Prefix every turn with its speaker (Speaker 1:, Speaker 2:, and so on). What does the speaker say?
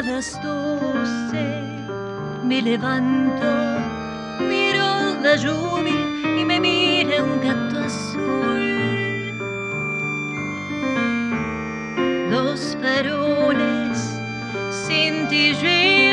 Speaker 1: las 12 me levanto, miro la lluvia y me mira un gato azul. Los faroles cintillan